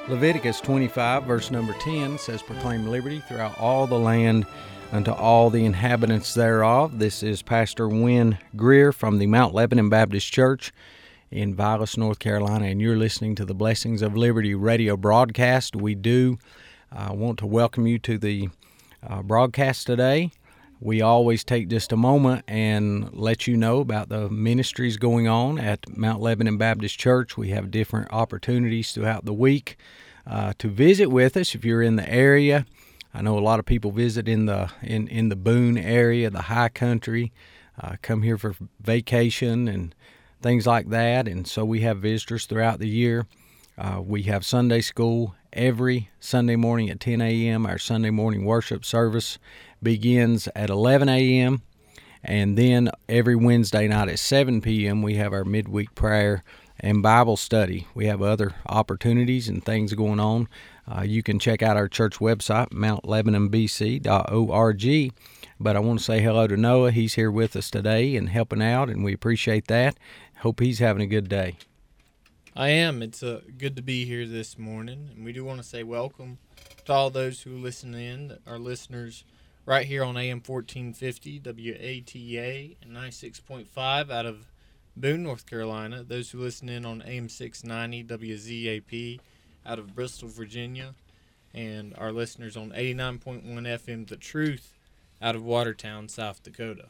Leviticus 25, verse number 10 says, "Proclaim liberty throughout all the land unto all the inhabitants thereof." This is Pastor Wynn Greer from the Mount Lebanon Baptist Church in Vilas, North Carolina, and you're listening to the Blessings of Liberty radio broadcast. We do want to welcome you to the broadcast today. We always take just a moment and let you know about the ministries going on at Mount Lebanon Baptist Church. We have different opportunities throughout the week to visit with us if you're in the area. I know a lot of people visit in the Boone area, the high country, come here for vacation and things like that. And so we have visitors throughout the year. We have Sunday school every Sunday morning at 10 a.m. Our Sunday morning worship service begins at 11 a.m. And then every Wednesday night at 7 p.m. we have our midweek prayer and Bible study. We have other opportunities and things going on. You can check out our church website, mountlebanonbc.org. But I want to say hello to Noah. He's here with us today and helping out, and we appreciate that. Hope he's having a good day. I am. It's good to be here this morning, and we do want to say welcome to all those who listen in, our listeners right here on AM 1450, WATA, and 96.5 out of Boone, North Carolina. Those who listen in on AM 690, WZAP out of Bristol, Virginia, and our listeners on 89.1 FM, The Truth, out of Watertown, South Dakota.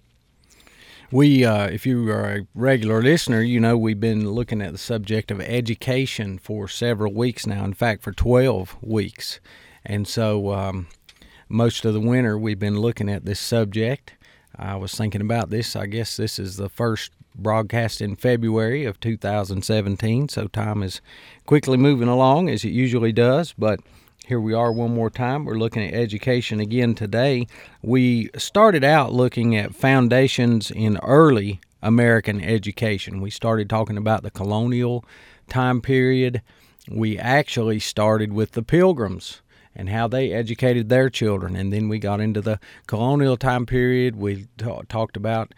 We, if you are a regular listener, you know we've been looking at the subject of education for several weeks now. In fact, for 12 weeks. And so most of the winter we've been looking at this subject. I was thinking about this. I guess this is the first broadcast in February of 2017, so time is quickly moving along as it usually does. But here we are one more time. We're looking at education again today. We started out looking at foundations in early American education. We started talking about the colonial time period. We actually started with the Pilgrims and how they educated their children. And then we got into the colonial time period. We talked about,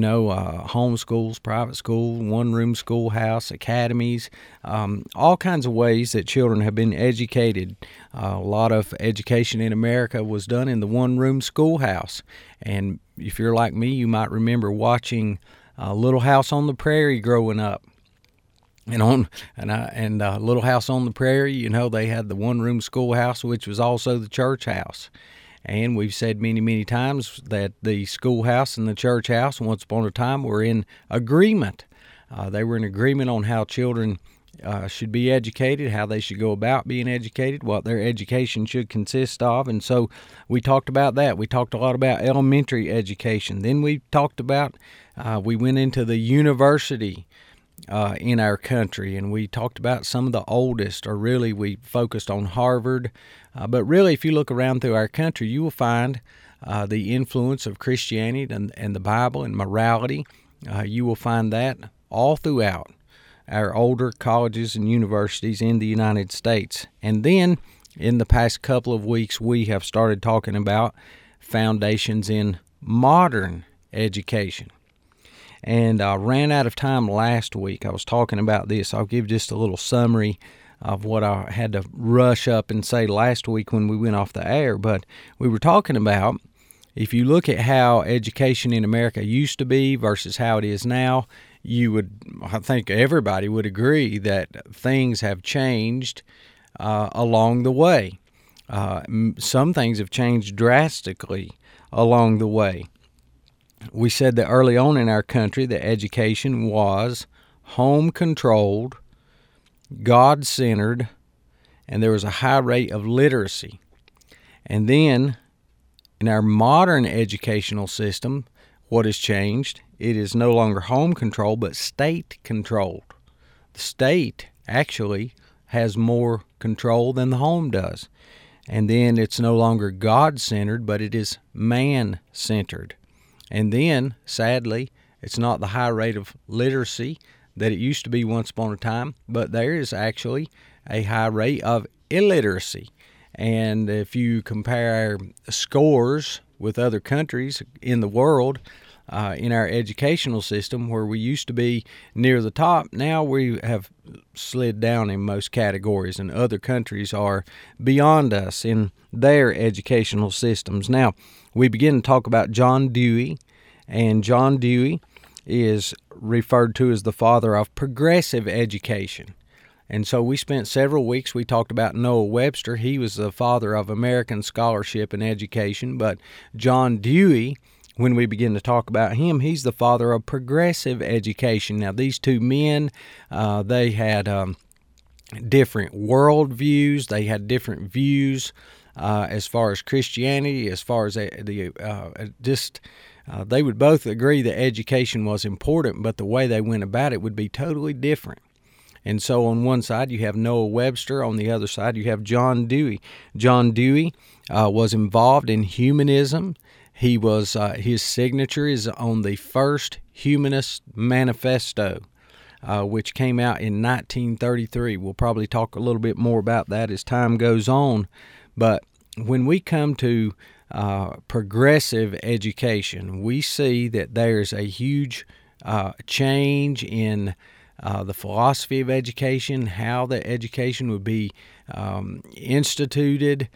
home schools, private schools, one-room schoolhouse, academies, all kinds of ways that children have been educated. A lot of education in America was done in the one-room schoolhouse. And if you're like me, you might remember watching Little House on the Prairie growing up. And Little House on the Prairie, they had the one-room schoolhouse, which was also the church house. And we've said many, many times that the schoolhouse and the church house, once upon a time, were in agreement. They were in agreement on how children should be educated, how they should go about being educated, what their education should consist of. And so we talked about that. We talked a lot about elementary education. Then we talked about, we went into the university in our country, and we talked about some of the oldest, or really we focused on Harvard. But really, if you look around through our country, you will find the influence of Christianity and the Bible and morality. You will find that all throughout our older colleges and universities in the United States. And then in the past couple of weeks, we have started talking about foundations in modern education. And I ran out of time last week. I was talking about this. I'll give just a little summary of what I had to rush up and say last week when we went off the air. But we were talking about, if you look at how education in America used to be versus how it is now, I think everybody would agree that things have changed along the way. Some things have changed drastically along the way. We said that early on in our country, the education was home-controlled, God-centered, and there was a high rate of literacy. And then, in our modern educational system, what has changed? It is no longer home-controlled, but state-controlled. The state actually has more control than the home does. And then it's no longer God-centered, but it is man-centered. And then, sadly, it's not the high rate of literacy that it used to be once upon a time, but there is actually a high rate of illiteracy. And if you compare our scores with other countries in the world, in our educational system, where we used to be near the top. Now we have slid down in most categories, and other countries are beyond us in their educational systems. Now, we begin to talk about John Dewey, and John Dewey is referred to as the father of progressive education. And so we spent several weeks, we talked about Noah Webster. He was the father of American scholarship and education. But John Dewey, when we begin to talk about him, he's the father of progressive education. Now, these two men, they had different worldviews. They had different views as far as Christianity, as far as they would both agree that education was important, but the way they went about it would be totally different. And so on one side you have Noah Webster, on the other side you have John Dewey. John Dewey was involved in humanism. He was his signature is on the first Humanist Manifesto, which came out in 1933. We'll probably talk a little bit more about that as time goes on. But when we come to progressive education, we see that there's a huge change in the philosophy of education, how the education would be instituted,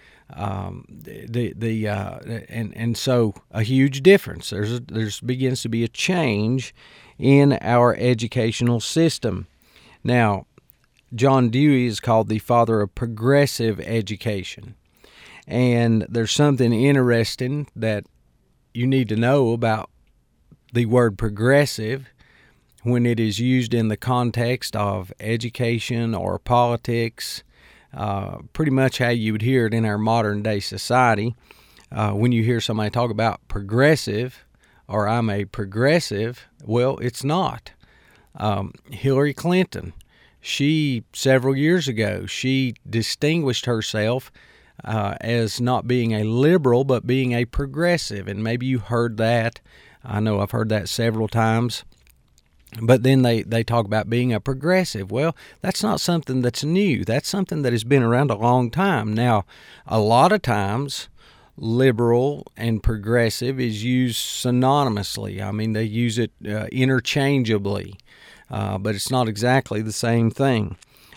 and so a huge difference. There's begins to be a change in our educational system. Now, John Dewey is called the father of progressive education, and there's something interesting that you need to know about the word progressive when it is used in the context of education or politics, pretty much how you would hear it in our modern day society. When you hear somebody talk about progressive, or I'm a progressive, well, it's not. Hillary Clinton, several years ago, she distinguished herself as not being a liberal, but being a progressive. And maybe you heard that. I know I've heard that several times. But then they talk about being a progressive. Well, that's not something that's new. That's something that has been around a long time. Now, a lot of times, liberal and progressive is used synonymously. I mean, they use it interchangeably, but it's not exactly the same thing.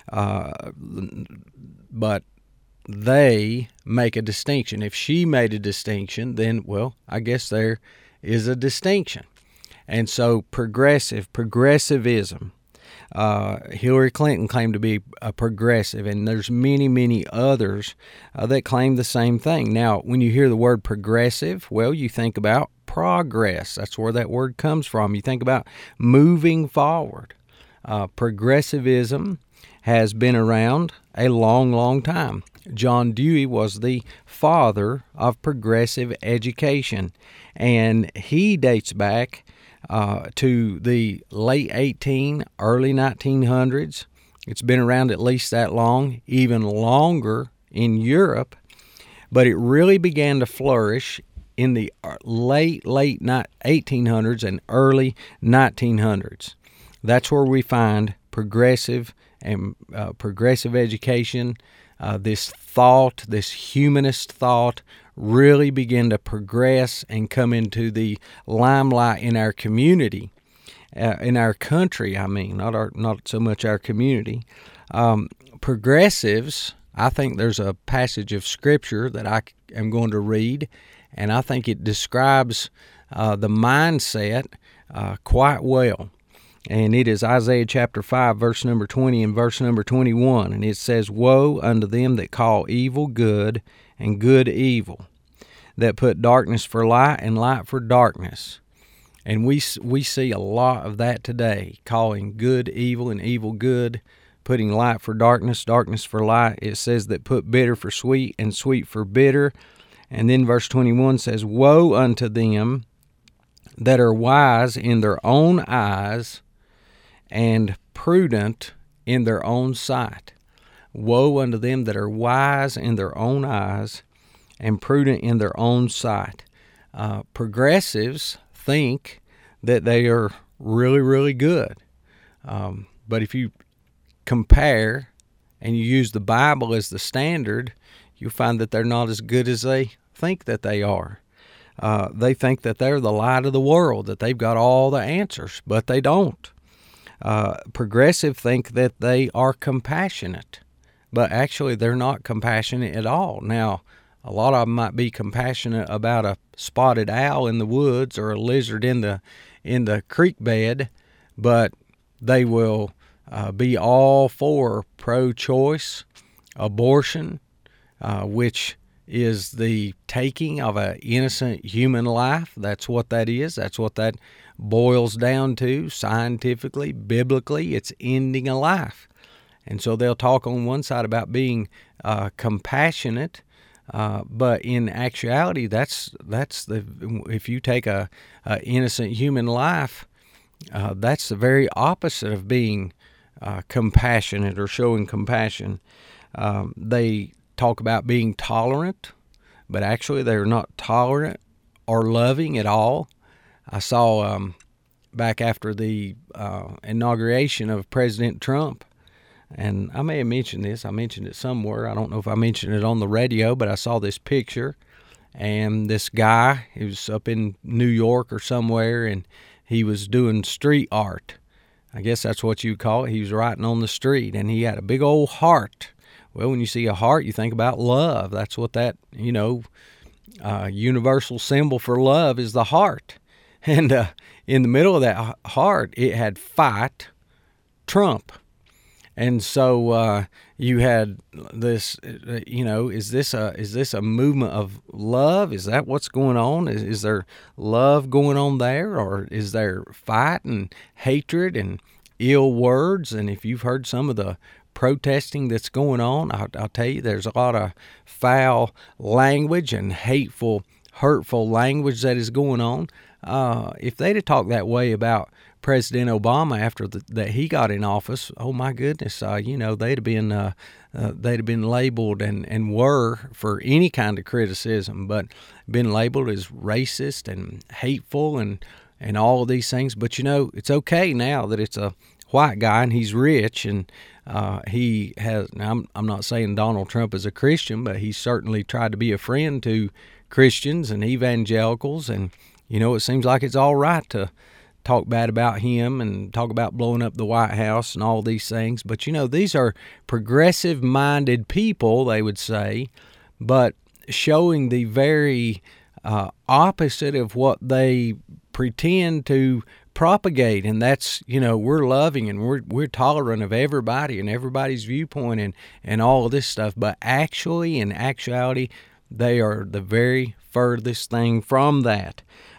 But they make a distinction. If she made a distinction, then, well, I guess there is a distinction. And so progressivism. Hillary Clinton claimed to be a progressive, and there's many, many others that claim the same thing. Now, when you hear the word progressive, well, you think about progress. That's where that word comes from. You think about moving forward. Progressivism has been around a long, long time. John Dewey was the father of progressive education, and he dates back to the late early 1900s. It's been around at least that long, even longer in Europe, but it really began to flourish in the late 1800s and early 1900s. That's where we find progressive and progressive education. This humanist thought, really begin to progress and come into the limelight in our community, in our country. I mean, not so much our community. Progressives, I think there's a passage of Scripture that I am going to read, and I think it describes the mindset quite well. And it is Isaiah chapter 5, verse number 20 and verse number 21. And it says, "Woe unto them that call evil good and good evil, that put darkness for light and light for darkness." And we see a lot of that today, calling good evil and evil good, putting light for darkness, darkness for light. It says that put bitter for sweet and sweet for bitter. And then verse 21 says, "Woe unto them that are wise in their own eyes and prudent in their own sight." Woe unto them that are wise in their own eyes and prudent in their own sight. Progressives think that they are really, really good. But if you compare and you use the Bible as the standard, you'll find that they're not as good as they think that they are. They think that they're the light of the world, that they've got all the answers, but they don't. Progressive think that they are compassionate, but actually they're not compassionate at all. Now, a lot of them might be compassionate about a spotted owl in the woods or a lizard in the creek bed, but they will be all for pro-choice, abortion, which is the taking of an innocent human life. That's what that is. That's what that boils down to scientifically, biblically. It's ending a life. And so they'll talk on one side about being compassionate, but in actuality, if you take a innocent human life, that's the very opposite of being compassionate or showing compassion. They talk about being tolerant, but actually they're not tolerant or loving at all. I saw back after the inauguration of President Trump, and I may have mentioned this. I mentioned it somewhere. I don't know if I mentioned it on the radio, but I saw this picture, and this guy, he was up in New York or somewhere, and he was doing street art. I guess that's what you call it. He was writing on the street, and he had a big old heart. Well, when you see a heart, you think about love. That's what that, universal symbol for love is, the heart. And in the middle of that heart, it had fight, Trump. And so you had this, is this a movement of love? Is that what's going on? Is there love going on there? Or is there fight and hatred and ill words? And if you've heard some of the protesting that's going on, I'll tell you, there's a lot of foul language and hateful, hurtful language that is going on. If they'd have talked that way about President Obama after that he got in office, oh my goodness, they'd have been labeled and were for any kind of criticism, but been labeled as racist and hateful and all of these things. But it's okay now that it's a white guy and he's rich, and he has. Now, I'm not saying Donald Trump is a Christian, but he's certainly tried to be a friend to Christians and evangelicals, and it seems like it's all right to talk bad about him and talk about blowing up the White House and all these things. But these are progressive-minded people, they would say, but showing the very opposite of what they pretend to propagate, and that's we're loving and we're tolerant of everybody and everybody's viewpoint and all of this stuff, but actually, in actuality, they are the very furthest thing from that.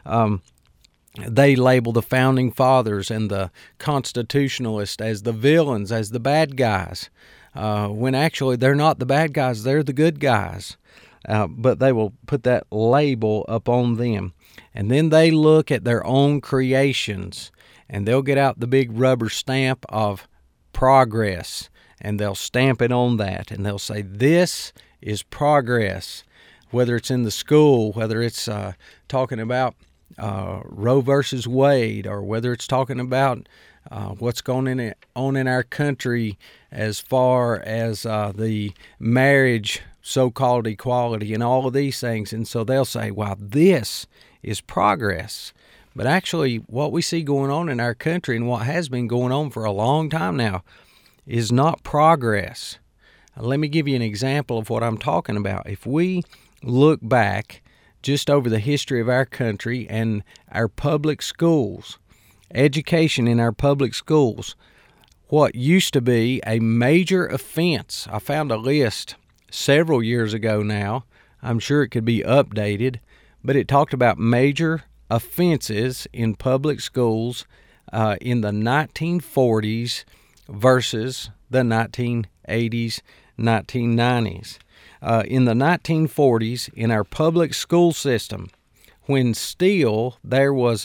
They label the founding fathers and the constitutionalists as the villains, as the bad guys, when actually they're not the bad guys, they're the good guys. But they will put that label upon them. And then they look at their own creations, and they'll get out the big rubber stamp of progress, and they'll stamp it on that, and they'll say, this is progress, whether it's in the school, whether it's talking about Roe versus Wade, or whether it's talking about what's going on in our country as far as the marriage so-called equality and all of these things. And so they'll say, wow, this is progress. But actually, what we see going on in our country and what has been going on for a long time now is not progress. Let me give you an example of what I'm talking about. If we look back just over the history of our country and our public schools, education in our public schools, what used to be a major offense, I found a list several years ago now, I'm sure it could be updated, but it talked about major offenses in public schools in the 1940s versus the 1980s, 1990s. In the 1940s, in our public school system, when still there was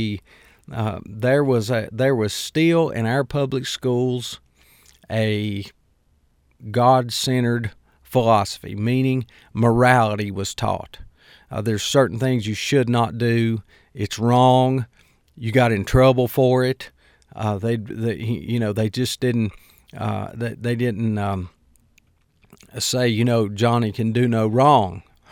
still in our public schools a God-centered philosophy, meaning morality was taught. There's certain things you should not do. It's wrong. You got in trouble for it. They just didn't. They didn't say, Johnny can do no wrong.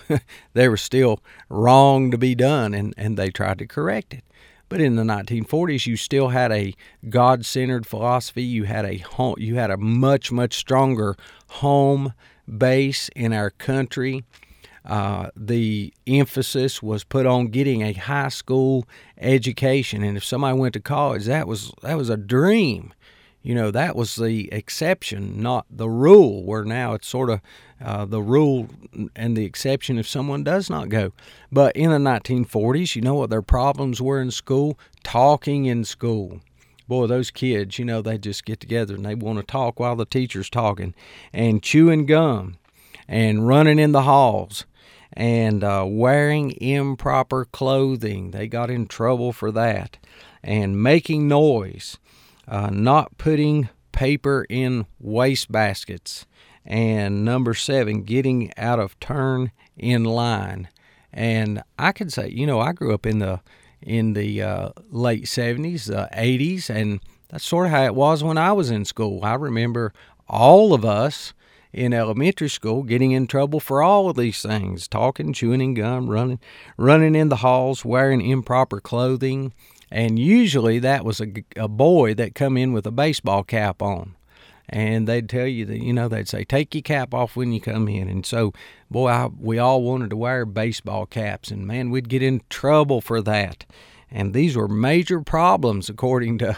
there was still wrong to be done, and they tried to correct it. But in the 1940s, you still had a God-centered philosophy. You had a much, much stronger home base in our country. The emphasis was put on getting a high school education, and if somebody went to college, that was a dream. That was the exception, not the rule, where now it's sort of the rule and the exception if someone does not go. But in the 1940s, you know what their problems were in school? Talking in school. Boy, those kids, they just get together and they want to talk while the teacher's talking, and chewing gum and running in the halls and wearing improper clothing. They got in trouble for that. And making noise. Not putting paper in waste baskets, and number 7, getting out of turn in line. And I could say, I grew up in the late 70s, 80s, and that's sort of how it was when I was in school. I remember all of us in elementary school getting in trouble for all of these things: talking, chewing gum, running in the halls, wearing improper clothing. And usually that was a boy that come in with a baseball cap on. And they'd tell you that, they'd say, take your cap off when you come in. And so, boy, we all wanted to wear baseball caps. And, man, we'd get in trouble for that. And these were major problems according to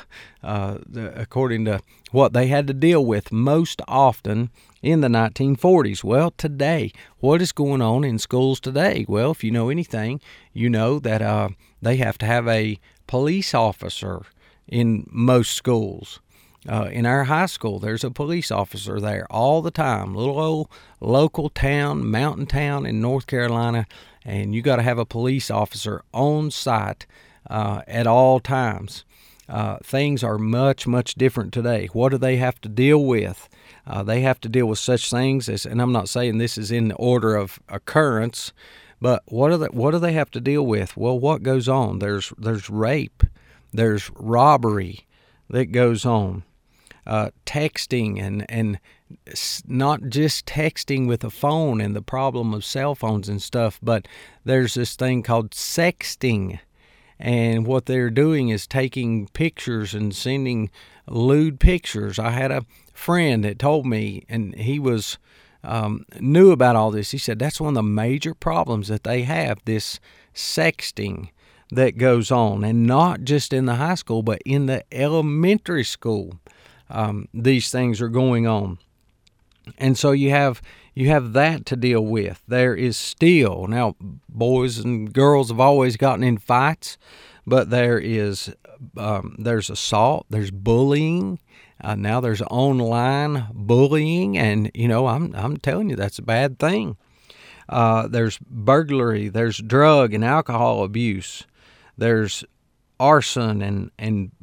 what they had to deal with most often in the 1940s. Well, today, what is going on in schools today? Well, if you know anything, you know that they have to have a police officer in most schools. In our high school, there's a police officer there all the time. Little old local town, mountain town in North Carolina, and you got to have a police officer on site at all times. Things are much, much different today. What do they have to deal with? They have to deal with such things as, and I'm not saying this is in the order of occurrence, but what do they have to deal with? Well, what goes on? There's rape, there's robbery that goes on, texting, and not just texting with a phone and the problem of cell phones and stuff, but there's this thing called sexting. And what they're doing is taking pictures and sending lewd pictures. I had a friend that told me, and he was knew about all this. He said that's one of the major problems that they have, this sexting that goes on, and not just in the high school, but in the elementary school. These things are going on. And so you have that to deal with. There is still, now boys and girls have always gotten in fights, but there's assault, there's bullying. Now there's online bullying, and I'm telling you, that's a bad thing. There's burglary, there's drug and alcohol abuse, there's arson and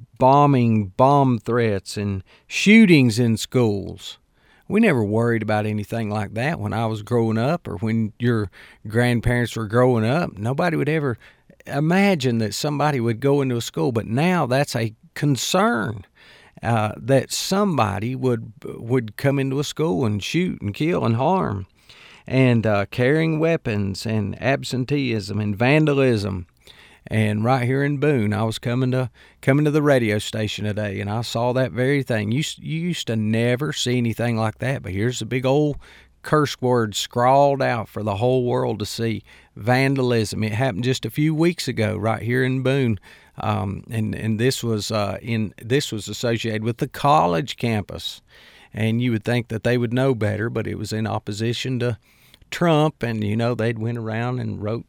bomb threats and shootings in schools. We never worried about anything like that when I was growing up, or when your grandparents were growing up. Nobody would ever imagine that somebody would go into a school, but now that's a concern. That somebody would come into a school and shoot and kill and harm, and carrying weapons and absenteeism and vandalism. And right here in Boone, I was coming to the radio station today, and I saw that very thing. You used to never see anything like that, but here's a big old curse word scrawled out for the whole world to see: vandalism. It happened just a few weeks ago right here in Boone. And this was associated with the college campus, and you would think that they would know better, but it was in opposition to Trump, and they'd went around and wrote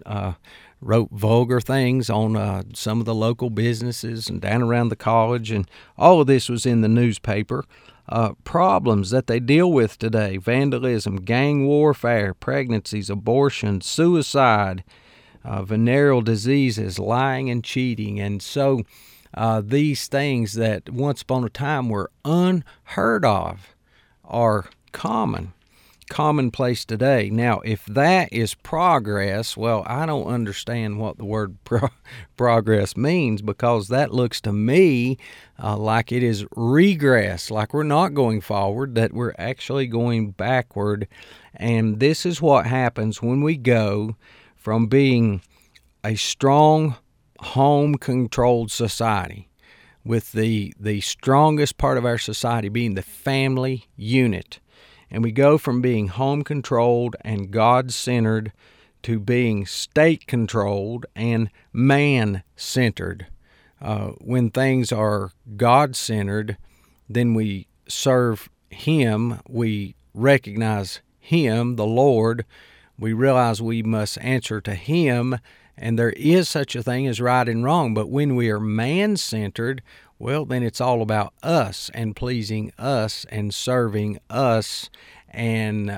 vulgar things on some of the local businesses and down around the college, and all of this was in the newspaper. Problems that they deal with today: vandalism, gang warfare, pregnancies, abortion, suicide, venereal diseases, lying and cheating. And so these things that once upon a time were unheard of are common. commonplace today. Now, if that is progress, well, I don't understand what the word progress means, because that looks to me like it is regress, like we're not going forward, that we're actually going backward. And this is what happens when we go from being a strong, home-controlled society, with the strongest part of our society being the family unit. And we go from being home-controlled and God-centered to being state-controlled and man-centered. When things are God-centered, then we serve Him, we recognize Him, the Lord, we realize we must answer to Him, and there is such a thing as right and wrong. But when we are man-centered, well, then it's all about us and pleasing us and serving us, and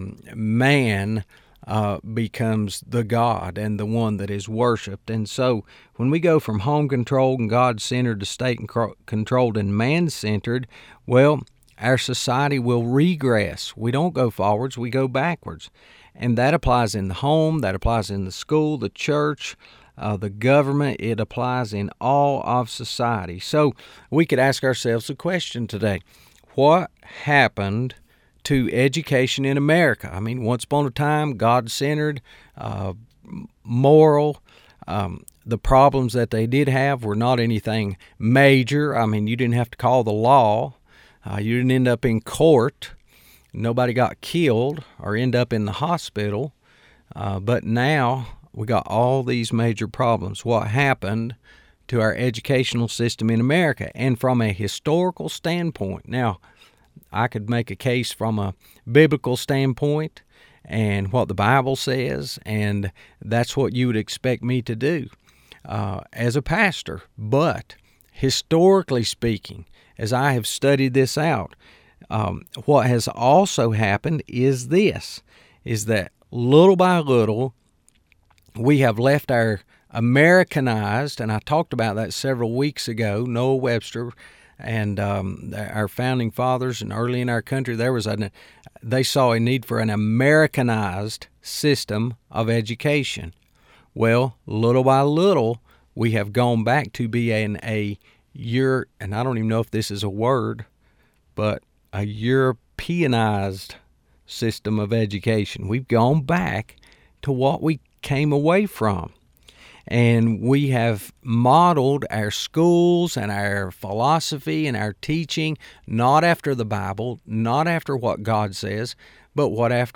man becomes the God and the one that is worshiped. And so when we go from home-controlled and God-centered to state-controlled and man-centered, well, our society will regress. We don't go forwards, we go backwards. And that applies in the home, that applies in the school, the church, the government. It applies in all of society. So we could ask ourselves a question today. What happened to education in America? I mean, once upon a time, God-centered, moral. The problems that they did have were not anything major. I mean, you didn't have to call the law. You didn't end up in court. Nobody got killed or end up in the hospital. But now we got all these major problems. What happened to our educational system in America? And from a historical standpoint, now, I could make a case from a biblical standpoint and what the Bible says, and that's what you would expect me to do as a pastor. But historically speaking, as I have studied this out, what has also happened is this, is that little by little, we have left our Americanized, and I talked about that several weeks ago, Noah Webster and our founding fathers, and early in our country, they saw a need for an Americanized system of education. Well, little by little, we have gone back to being and I don't even know if this is a word, but a Europeanized system of education. We've gone back to what we came away from. And we have modeled our schools and our philosophy and our teaching not after the Bible, not after what God says, but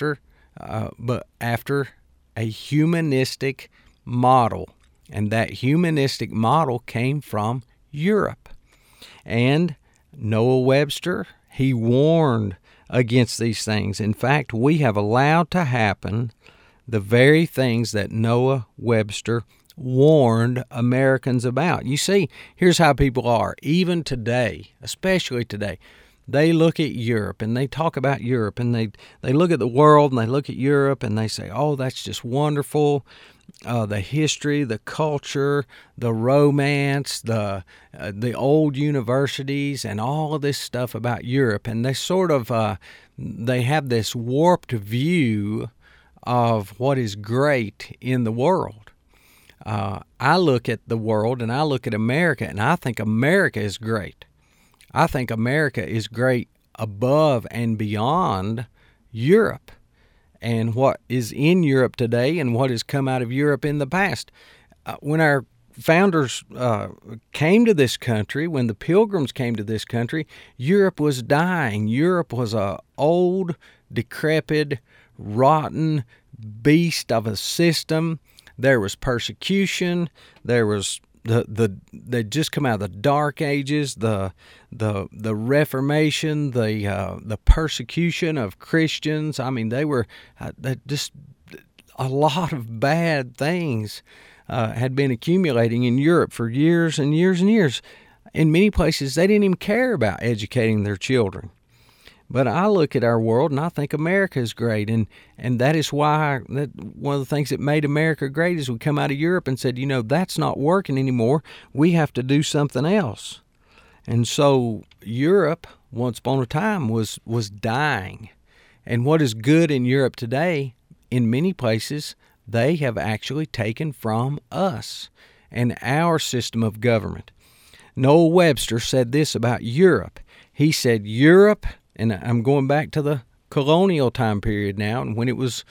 after a humanistic model. And that humanistic model came from Europe. And Noah Webster, he warned against these things. In fact, we have allowed to happen the very things that Noah Webster warned Americans about. You see, here's how people are. Even today, especially today, they look at Europe and they talk about Europe, and they look at the world and they look at Europe and they say, oh, that's just wonderful. The history, the culture, the romance, the old universities, and all of this stuff about Europe. And they sort of they have this warped view of what is great in the world. I look at the world and I look at America, and I think America is great. I think America is great above and beyond Europe and what is in Europe today and what has come out of Europe in the past. When our founders came to this country, when the Pilgrims came to this country, Europe was dying. Europe was a old, decrepit, rotten beast of a system. There was persecution. There was they'd just come out of the Dark Ages, the Reformation, the persecution of Christians. I mean, they were just a lot of bad things had been accumulating in Europe for years and years and years. In many places, they didn't even care about educating their children. But I look at our world and I think America is great, and that is why one of the things that made America great is we come out of Europe and said, that's not working anymore. We have to do something else. And so Europe, once upon a time, was dying. And what is good in Europe today, in many places, they have actually taken from us and our system of government. Noah Webster said this about Europe. He said Europe, and I'm going back to the colonial time period now, and when it was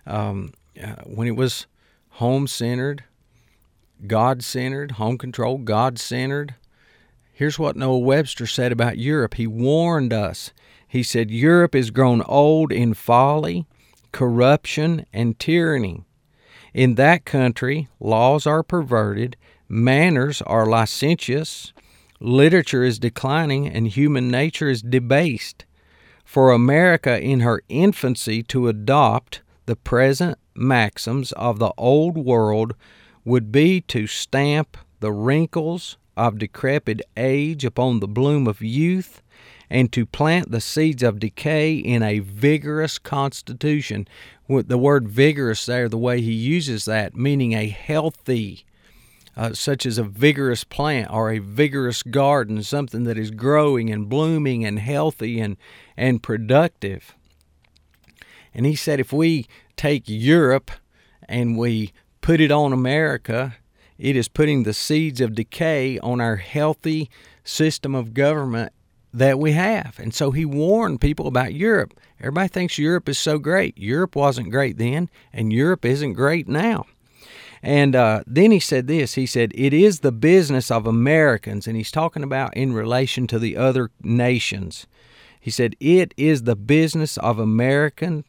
home-centered, God-centered, home-controlled, God-centered. Here's what Noah Webster said about Europe. He warned us. He said, Europe is grown old in folly, corruption, and tyranny. In that country, laws are perverted, manners are licentious, literature is declining, and human nature is debased. For America in her infancy to adopt the present maxims of the old world would be to stamp the wrinkles of decrepit age upon the bloom of youth, and to plant the seeds of decay in a vigorous constitution. With the word vigorous there, the way he uses that, meaning a healthy, such as a vigorous plant or a vigorous garden, something that is growing and blooming and healthy and productive. And he said if we take Europe and we put it on America, it is putting the seeds of decay on our healthy system of government that we have. And so he warned people about Europe. Everybody thinks Europe is so great. Europe wasn't great then, and Europe isn't great now. And then he said this. He said, it is the business of Americans, and he's talking about in relation to the other nations. He said, it is the business of Americans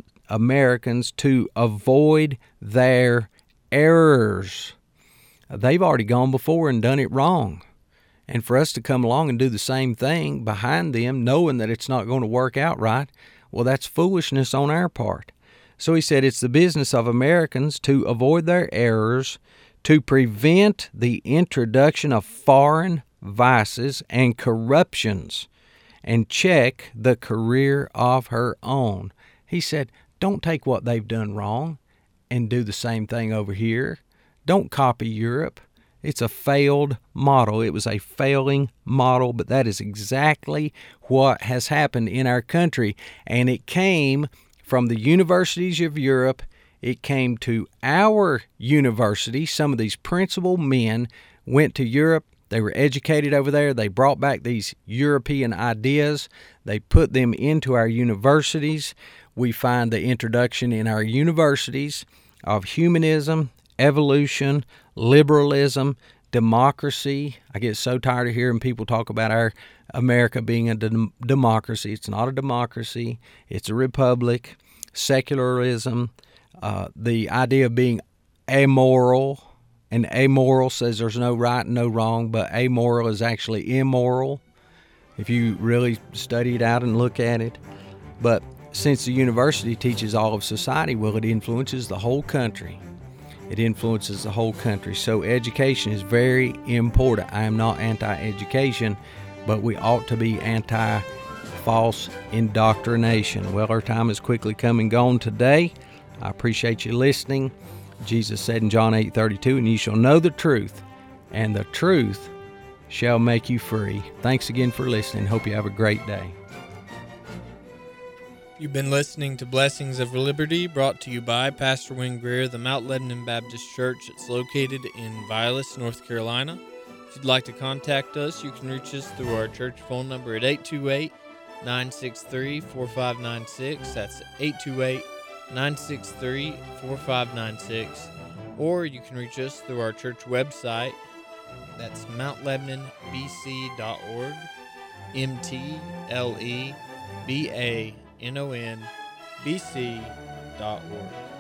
to avoid their errors. They've already gone before and done it wrong. And for us to come along and do the same thing behind them, knowing that it's not going to work out right, well, that's foolishness on our part. So he said it's the business of Americans to avoid their errors, to prevent the introduction of foreign vices and corruptions, and check the career of her own. He said, don't take what they've done wrong and do the same thing over here. Don't copy Europe. It's a failed model. It was a failing model, but that is exactly what has happened in our country. And it came from the universities of Europe. It came to our university. Some of these principal men went to Europe. They were educated over there. They brought back these European ideas. They put them into our universities. We find the introduction in our universities of humanism, evolution, liberalism, democracy. I get so tired of hearing people talk about our America being a democracy. It's not a democracy. It's a republic. Secularism, the idea of being amoral, and amoral says there's no right and no wrong, but amoral is actually immoral if you really study it out and look at it. But since the university teaches all of society, well, it influences the whole country. It influences the whole country. So education is very important. I am not anti-education, but we ought to be anti-false indoctrination. Well, our time is quickly come and gone today. I appreciate you listening. Jesus said in John 8:32, and ye shall know the truth, and the truth shall make you free. Thanks again for listening. Hope you have a great day. You've been listening to Blessings of Liberty, brought to you by Pastor Wayne Greer, the Mount Lebanon Baptist Church. It's located in Vilas, North Carolina. If you'd like to contact us, you can reach us through our church phone number at 828-963-4596. That's 828-963-4596. Or you can reach us through our church website. That's mountlebanonbc.org, MTLEBANONBC.org.